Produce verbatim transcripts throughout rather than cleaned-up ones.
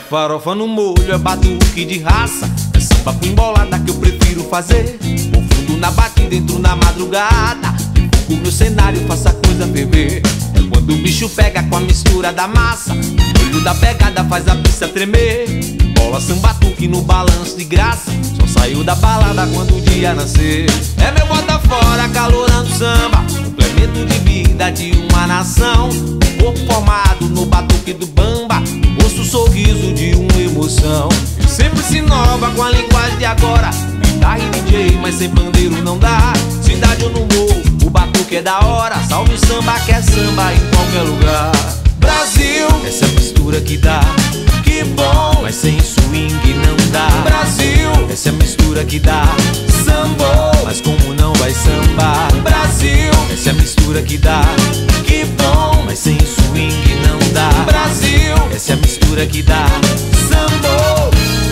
farofa no molho, é batuque de raça. É samba com embolada que eu prefiro fazer. Confundo na batida, entro na madrugada. O meu cenário faça a coisa ferver. É quando o bicho pega com a mistura da massa. O olho da pegada faz a pista tremer. Bola, samba, batuque no balanço de graça. Só saiu da balada quando o dia nascer. É meu bota fora, calorando samba. Complemento de vida de uma nação. Corpo formado no batuque do bamba. Rosto, sorriso de uma emoção. E sempre se inova com a linguagem de agora. Guitarra e D J, mas sem pandeiro não dá. Cidade ou no morro, o batuque é da hora. Salve o samba que é samba em qualquer lugar. Brasil, essa é a mistura que dá. Que bom, mas sem swing não dá. Brasil, essa é a mistura que dá. Sambou, mas como não vai sambar? Brasil, essa é a mistura que dá. Que bom, mas sem swing não dá. Brasil, essa é a mistura que dá. Sambou.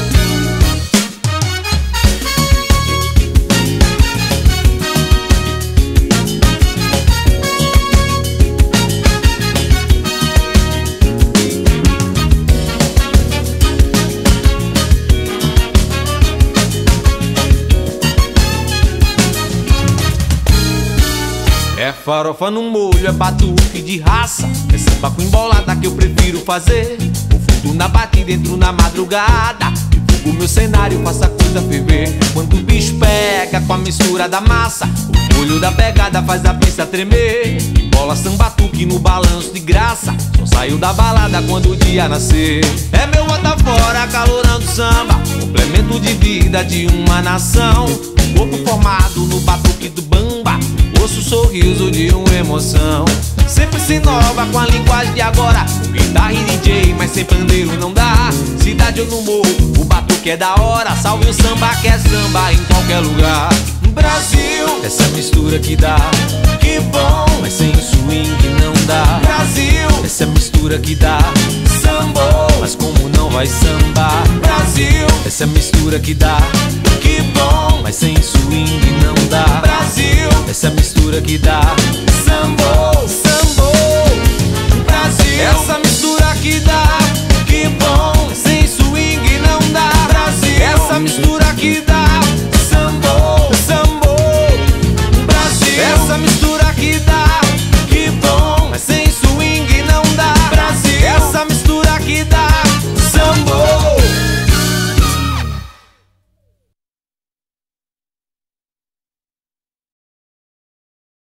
É farofa no molho, é batuque de raça. É samba com embolada que eu prefiro fazer. Confundo na batida, entro na madrugada. Divulgo meu cenário, faço a coisa ferver. Quando o bicho pega com a mistura da massa. O olho da pegada faz a pista tremer. Bola, samba, batuque no balanço de graça. Só saiu da balada quando o dia nascer. É meu bota fora, calorando samba. Complemento de vida de uma nação. Corpo formado no batuque do bamba. Ouço o sorriso de uma emoção. Sempre se inova com a linguagem de agora. Guitarra e D J, mas sem pandeiro não dá. Cidade ou no morro, o batuque é da hora. Salve o samba que é samba em qualquer lugar. Brasil, essa mistura que dá. Que bom, mas sem swing não dá. Brasil, essa mistura que dá. Sambou, mas como não vai sambar? Brasil, essa mistura que dá. Que bom, mas sem swing não dá. Brasil, essa mistura que dá. Samba.